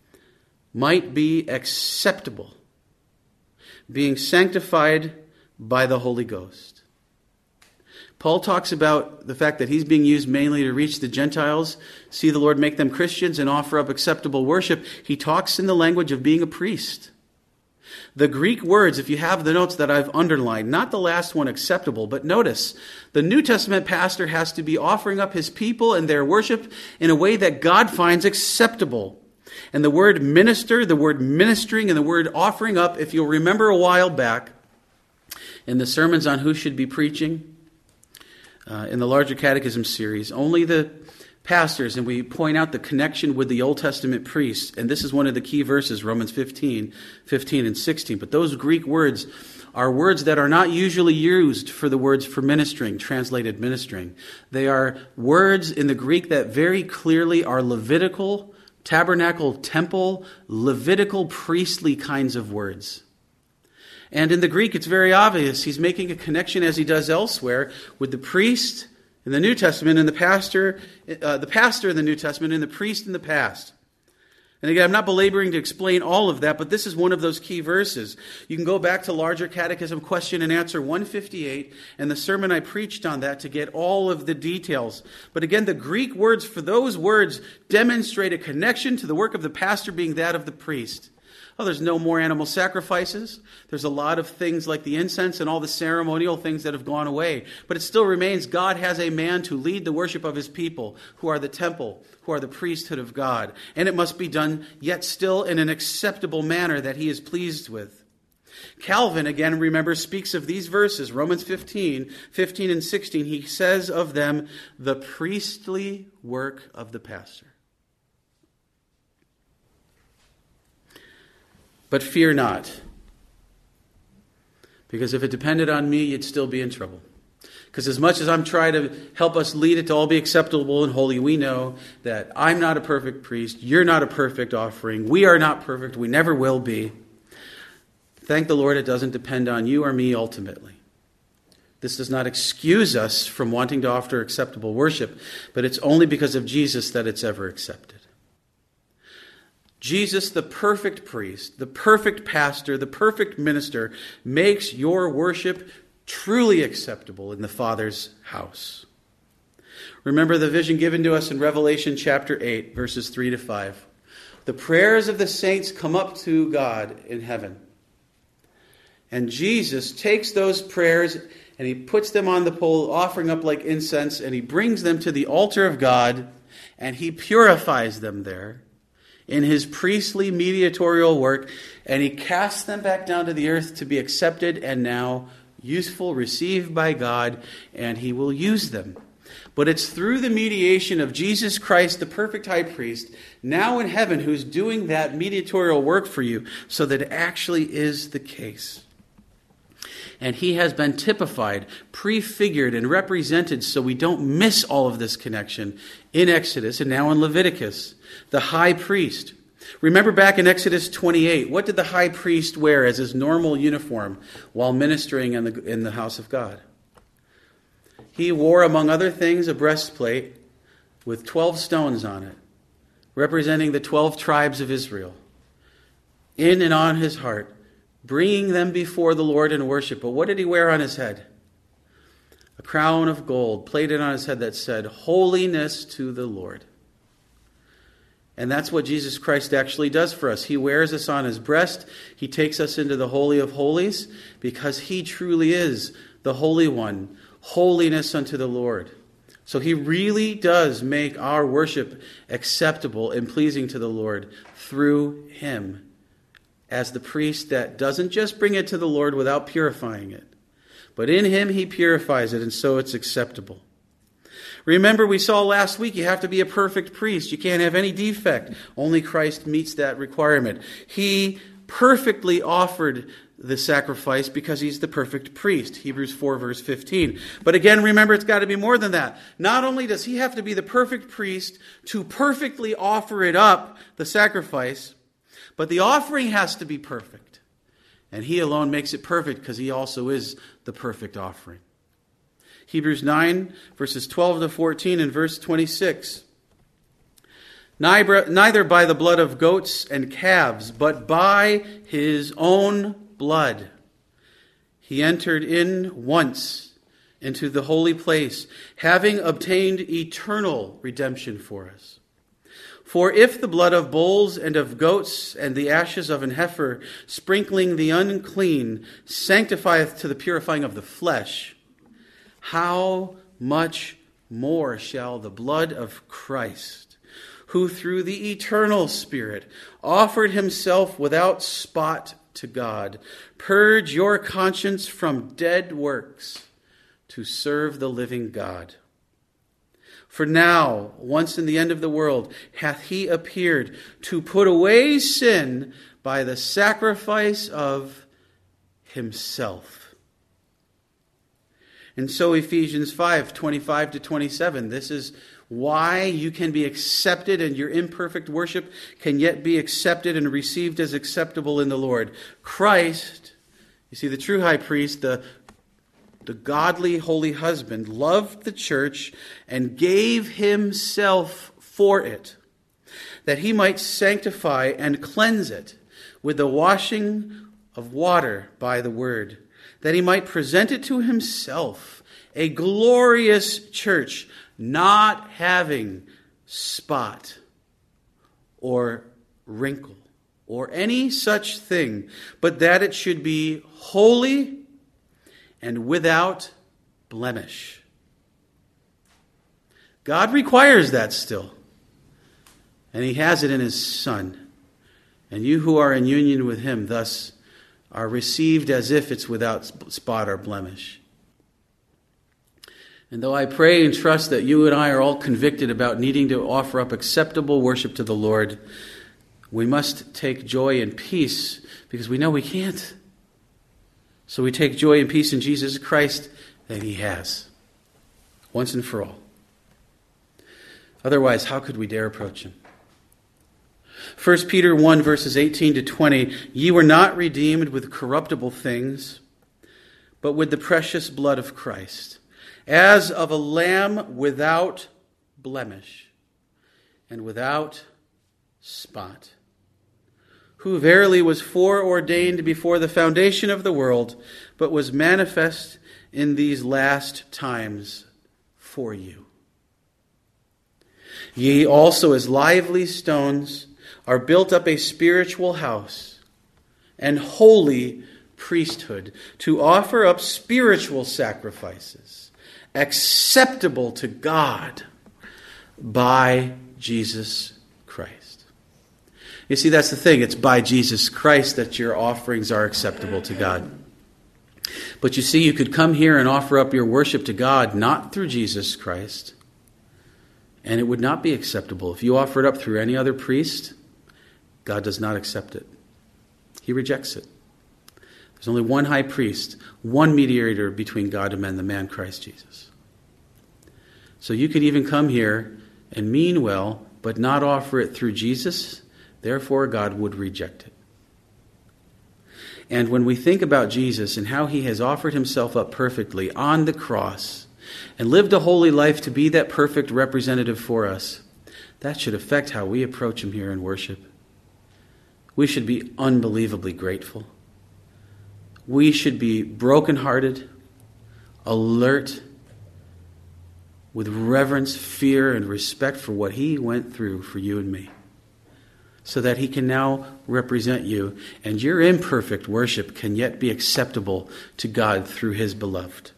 might be acceptable, being sanctified by the Holy Ghost. Paul talks about the fact that he's being used mainly to reach the Gentiles, see the Lord make them Christians, and offer up acceptable worship. He talks in the language of being a priest. The Greek words, if you have the notes that I've underlined, not the last one, acceptable, but notice, the New Testament pastor has to be offering up his people and their worship in a way that God finds acceptable. And the word minister, the word ministering, and the word offering up, if you'll remember a while back, in the sermons on who should be preaching, in the larger catechism series, only the pastors, and we point out the connection with the Old Testament priests, and this is one of the key verses, Romans 15 and 16. But those Greek words are words that are not usually used for the words for ministering, translated ministering. They are words in the Greek that very clearly are Levitical, tabernacle, temple, Levitical, priestly kinds of words. And in the Greek, it's very obvious. He's making a connection, as he does elsewhere, with the priest in the New Testament and the pastor in the New Testament and the priest in the past. And again, I'm not belaboring to explain all of that, but this is one of those key verses. You can go back to Larger Catechism Question and Answer 158 and the sermon I preached on that to get all of the details. But again, the Greek words for those words demonstrate a connection to the work of the pastor being that of the priest. Oh, there's no more animal sacrifices. There's a lot of things like the incense and all the ceremonial things that have gone away. But it still remains God has a man to lead the worship of his people, who are the temple, who are the priesthood of God. And it must be done yet still in an acceptable manner that he is pleased with. Calvin, again, remember, speaks of these verses, Romans 15 and 16. He says of them, the priestly work of the pastor. But fear not, because if it depended on me, you'd still be in trouble. Because as much as I'm trying to help us lead it to all be acceptable and holy, we know that I'm not a perfect priest, you're not a perfect offering, we are not perfect, we never will be. Thank the Lord it doesn't depend on you or me ultimately. This does not excuse us from wanting to offer acceptable worship, but it's only because of Jesus that it's ever accepted. Jesus, the perfect priest, the perfect pastor, the perfect minister, makes your worship truly acceptable in the Father's house. Remember the vision given to us in Revelation chapter 8, verses 3 to 5. The prayers of the saints come up to God in heaven. And Jesus takes those prayers and he puts them on the pole, offering up like incense, and he brings them to the altar of God, and he purifies them there in his priestly mediatorial work, and he casts them back down to the earth to be accepted and now useful, received by God, and he will use them. But it's through the mediation of Jesus Christ, the perfect high priest, now in heaven, who's doing that mediatorial work for you, so that it actually is the case. And he has been typified, prefigured, and represented so we don't miss all of this connection in Exodus and now in Leviticus. The high priest. Remember back in Exodus 28, what did the high priest wear as his normal uniform while ministering in the house of God? He wore, among other things, a breastplate with 12 stones on it, representing the 12 tribes of Israel, in and on his heart, bringing them before the Lord in worship. But what did he wear on his head? A crown of gold plated on his head that said, Holiness to the Lord. And that's what Jesus Christ actually does for us. He wears us on his breast. He takes us into the Holy of Holies because he truly is the Holy One, holiness unto the Lord. So he really does make our worship acceptable and pleasing to the Lord through him as the priest that doesn't just bring it to the Lord without purifying it, but in him he purifies it, and so it's acceptable. Remember, we saw last week you have to be a perfect priest. You can't have any defect. Only Christ meets that requirement. He perfectly offered the sacrifice because he's the perfect priest. Hebrews 4 verse 15. But again, remember, it's got to be more than that. Not only does he have to be the perfect priest to perfectly offer it up, the sacrifice, but the offering has to be perfect. And he alone makes it perfect because he also is the perfect offering. Hebrews 9, verses 12 to 14 and verse 26. Neither by the blood of goats and calves, but by his own blood. He entered in once into the holy place, having obtained eternal redemption for us. For if the blood of bulls and of goats and the ashes of an heifer, sprinkling the unclean, sanctifieth to the purifying of the flesh, how much more shall the blood of Christ, who through the eternal Spirit offered himself without spot to God, purge your conscience from dead works to serve the living God? For now, once in the end of the world, hath he appeared to put away sin by the sacrifice of himself. And so Ephesians 5, 25 to 27, this is why you can be accepted and your imperfect worship can yet be accepted and received as acceptable in the Lord. Christ, you see, the true high priest, the godly holy husband, loved the church and gave himself for it, that he might sanctify and cleanse it with the washing of water by the word, that he might present it to himself, a glorious church, not having spot or wrinkle or any such thing, but that it should be holy and without blemish. God requires that still, and he has it in his Son. And you who are in union with him thus are received as if it's without spot or blemish. And though I pray and trust that you and I are all convicted about needing to offer up acceptable worship to the Lord, we must take joy and peace because we know we can't. So we take joy and peace in Jesus Christ that he has, once and for all. Otherwise, how could we dare approach him? 1 Peter 1, verses 18 to 20, ye were not redeemed with corruptible things, but with the precious blood of Christ, as of a lamb without blemish and without spot, who verily was foreordained before the foundation of the world, but was manifest in these last times for you. Ye also as lively stones are built up a spiritual house and holy priesthood to offer up spiritual sacrifices acceptable to God by Jesus Christ. You see, that's the thing. It's by Jesus Christ that your offerings are acceptable to God. But you see, you could come here and offer up your worship to God not through Jesus Christ, and it would not be acceptable. If you offer it up through any other priest, God does not accept it. He rejects it. There's only one high priest, one mediator between God and men, the man Christ Jesus. So you could even come here and mean well, but not offer it through Jesus. Therefore, God would reject it. And when we think about Jesus and how he has offered himself up perfectly on the cross and lived a holy life to be that perfect representative for us, that should affect how we approach him here in worship. We should be unbelievably grateful. We should be brokenhearted, alert, with reverence, fear, and respect for what he went through for you and me. so that he can now represent you, and your imperfect worship can yet be acceptable to God through his beloved.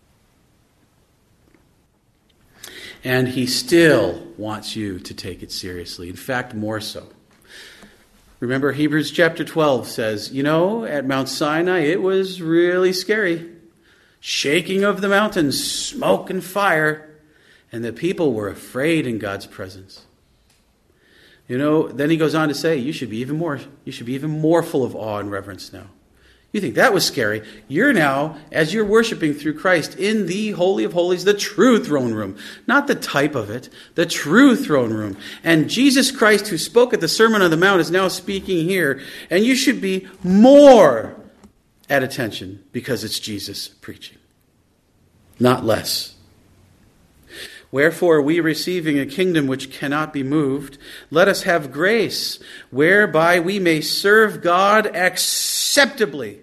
And he still wants you to take it seriously. In fact, more so. Remember, Hebrews chapter 12 says, at Mount Sinai, it was really scary. Shaking of the mountains, smoke and fire. And the people were afraid in God's presence. Then he goes on to say, you should be even more full of awe and reverence now. You think that was scary. You're now, as you're worshiping through Christ, in the Holy of Holies, the true throne room. Not the type of it, the true throne room. And Jesus Christ, who spoke at the Sermon on the Mount, is now speaking here. And you should be more at attention because it's Jesus preaching, not less. Wherefore, we receiving a kingdom which cannot be moved, let us have grace, whereby we may serve God acceptably,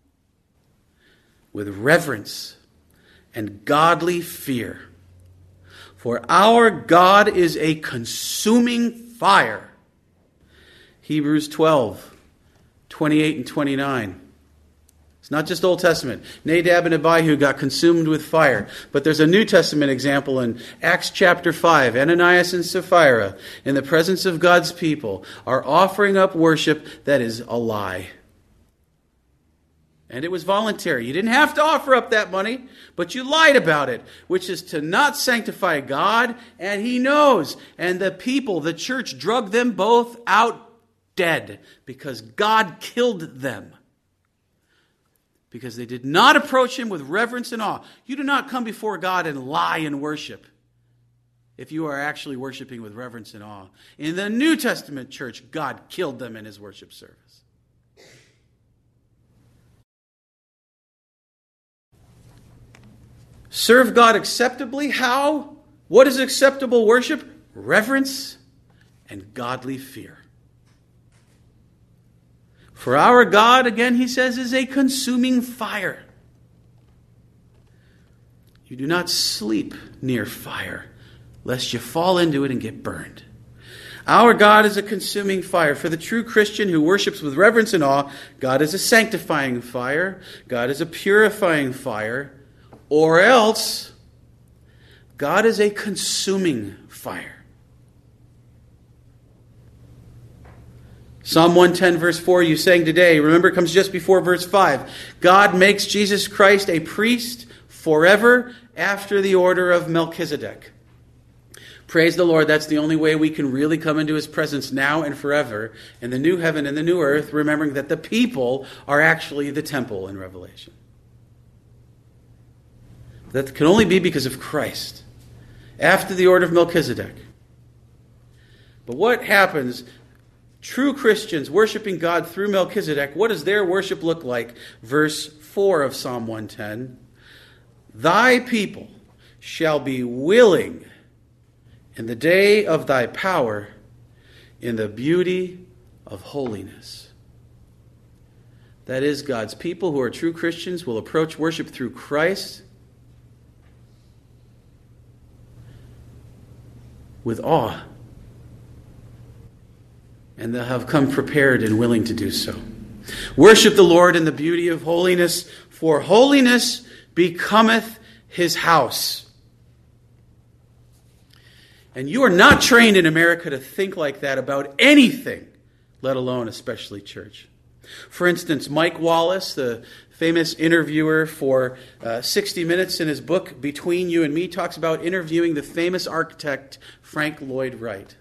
with reverence and godly fear. For our God is a consuming fire. Hebrews 12, 28 and 29. It's not just Old Testament. Nadab and Abihu got consumed with fire. But there's a New Testament example in Acts chapter 5. Ananias and Sapphira, in the presence of God's people, are offering up worship that is a lie. And it was voluntary. You didn't have to offer up that money, but you lied about it, which is to not sanctify God, and he knows. And the people, the church, drug them both out dead because God killed them. Because they did not approach him with reverence and awe. You do not come before God and lie in worship if you are actually worshiping with reverence and awe. In the New Testament church, God killed them in his worship service. Serve God acceptably. How? What is acceptable worship? Reverence and godly fear. For our God, again, he says, is a consuming fire. You do not sleep near fire, lest you fall into it and get burned. Our God is a consuming fire. For the true Christian who worships with reverence and awe, God is a sanctifying fire. God is a purifying fire. Or else, God is a consuming fire. Psalm 110 verse 4 you sang today, remember it comes just before verse 5. God makes Jesus Christ a priest forever after the order of Melchizedek. Praise the Lord, that's the only way we can really come into his presence now and forever in the new heaven and the new earth, remembering that the people are actually the temple in Revelation. That can only be because of Christ, after the order of Melchizedek. But what happens? True Christians worshiping God through Melchizedek, what does their worship look like? Verse 4 of Psalm 110. Thy people shall be willing in the day of thy power, in the beauty of holiness. That is, God's people who are true Christians will approach worship through Christ with awe. And they'll have come prepared and willing to do so. Worship the Lord in the beauty of holiness, for holiness becometh his house. And you are not trained in America to think like that about anything, let alone especially church. For instance, Mike Wallace, the famous interviewer for 60 Minutes in his book, Between You and Me, talks about interviewing the famous architect Frank Lloyd Wright.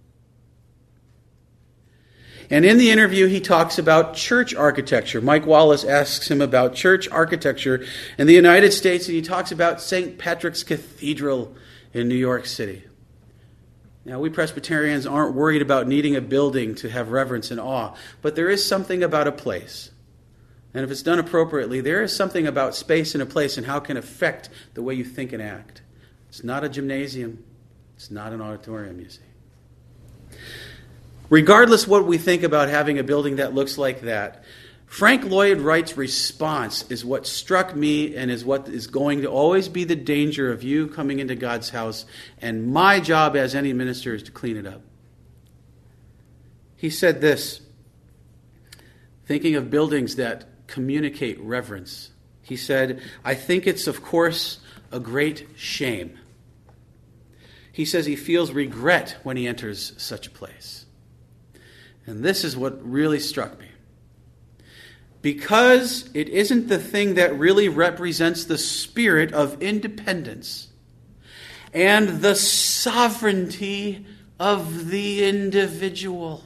And in the interview, he talks about church architecture. Mike Wallace asks him about church architecture in the United States, and he talks about St. Patrick's Cathedral in New York City. Now, we Presbyterians aren't worried about needing a building to have reverence and awe, but there is something about a place. And if it's done appropriately, there is something about space and a place and how it can affect the way you think and act. It's not a gymnasium. It's not an auditorium, you see. Regardless what we think about having a building that looks like that, Frank Lloyd Wright's response is what struck me and is what is going to always be the danger of you coming into God's house, and my job as any minister is to clean it up. He said this, thinking of buildings that communicate reverence. He said, I think it's, of course, a great shame. He says he feels regret when he enters such a place. And this is what really struck me. Because it isn't the thing that really represents the spirit of independence and the sovereignty of the individual,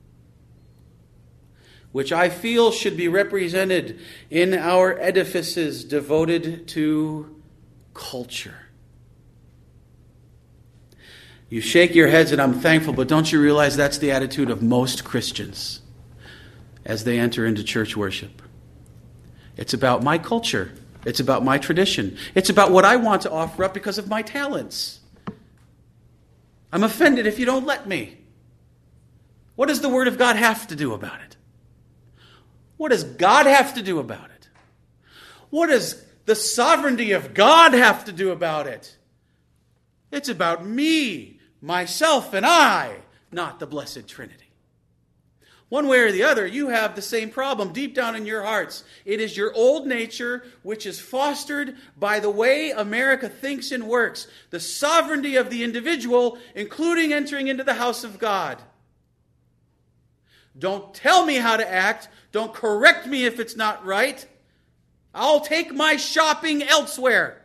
which I feel should be represented in our edifices devoted to culture. You shake your heads and I'm thankful, but don't you realize that's the attitude of most Christians as they enter into church worship? It's about my culture. It's about my tradition. It's about what I want to offer up because of my talents. I'm offended if you don't let me. What does the Word of God have to do about it? What does God have to do about it? What does the sovereignty of God have to do about it? It's about me, myself, and I, not the Blessed Trinity. One way or the other, you have the same problem deep down in your hearts. It is your old nature which is fostered by the way America thinks and works. The sovereignty of the individual, including entering into the house of God. Don't tell me how to act. Don't correct me if it's not right. I'll take my shopping elsewhere.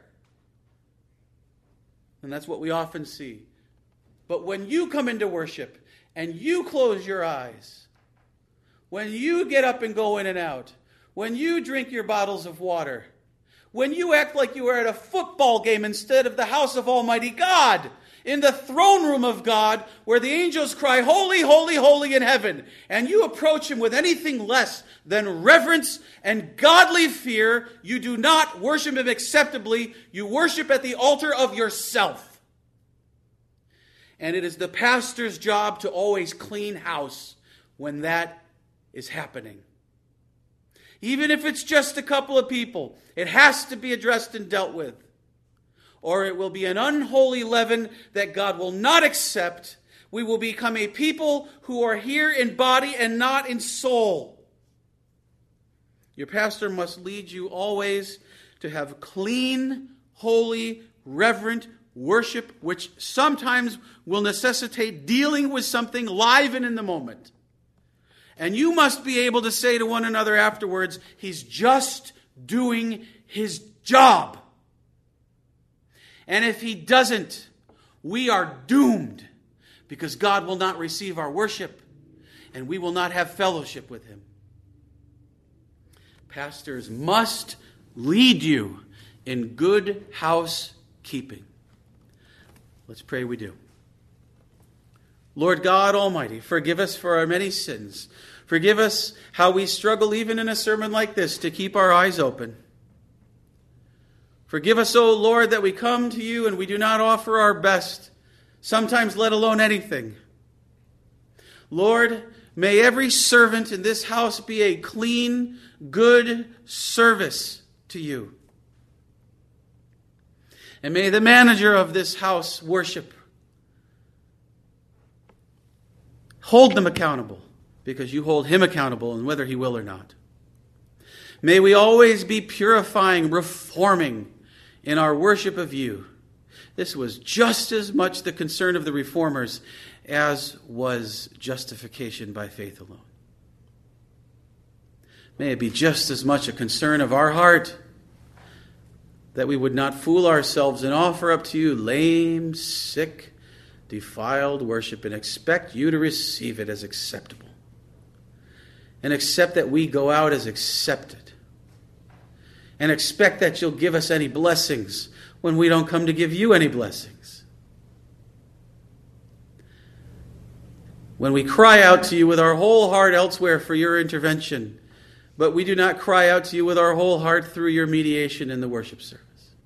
And that's what we often see. But when you come into worship and you close your eyes, when you get up and go in and out, when you drink your bottles of water, when you act like you are at a football game instead of the house of Almighty God, in the throne room of God, where the angels cry, holy, holy, holy in heaven, and you approach him with anything less than reverence and godly fear, you do not worship him acceptably. You worship at the altar of yourself. And it is the pastor's job to always clean house when that is happening. Even if it's just a couple of people, it has to be addressed and dealt with. Or it will be an unholy leaven that God will not accept. We will become a people who are here in body and not in soul. Your pastor must lead you always to have clean, holy, reverent worship, which sometimes will necessitate dealing with something live and in the moment. And you must be able to say to one another afterwards, he's just doing his job. And if he doesn't, we are doomed, because God will not receive our worship and we will not have fellowship with him. Pastors must lead you in good housekeeping. Let's pray we do. Lord God Almighty, forgive us for our many sins. Forgive us how we struggle even in a sermon like this to keep our eyes open. Forgive us, O Lord, that we come to you and we do not offer our best, sometimes let alone anything. Lord, may every servant in this house be a clean, good service to you. And may the manager of this house worship. Hold them accountable, because you hold him accountable, and whether he will or not. May we always be purifying, reforming in our worship of you. This was just as much the concern of the reformers as was justification by faith alone. May it be just as much a concern of our heart that we would not fool ourselves and offer up to you lame, sick, defiled worship and expect you to receive it as acceptable. And accept that we go out as accepted. And expect that you'll give us any blessings when we don't come to give you any blessings. When we cry out to you with our whole heart elsewhere for your intervention, but we do not cry out to you with our whole heart through your mediation in the worship service.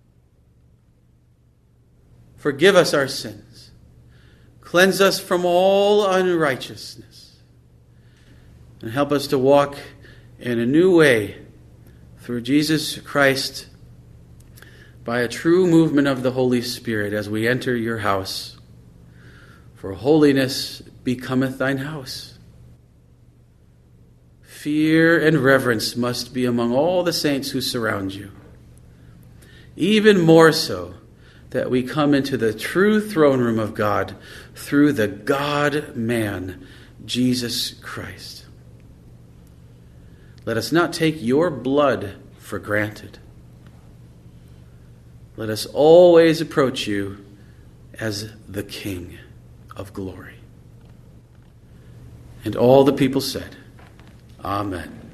Forgive us our sins. Cleanse us from all unrighteousness. And help us to walk in a new way through Jesus Christ by a true movement of the Holy Spirit as we enter your house. For holiness becometh thine house. fear and reverence must be among all the saints who surround you. Even more so that we come into the true throne room of God through the God-man, Jesus Christ. Let us not take your blood for granted. Let us always approach you as the King of glory. And all the people said, Amen.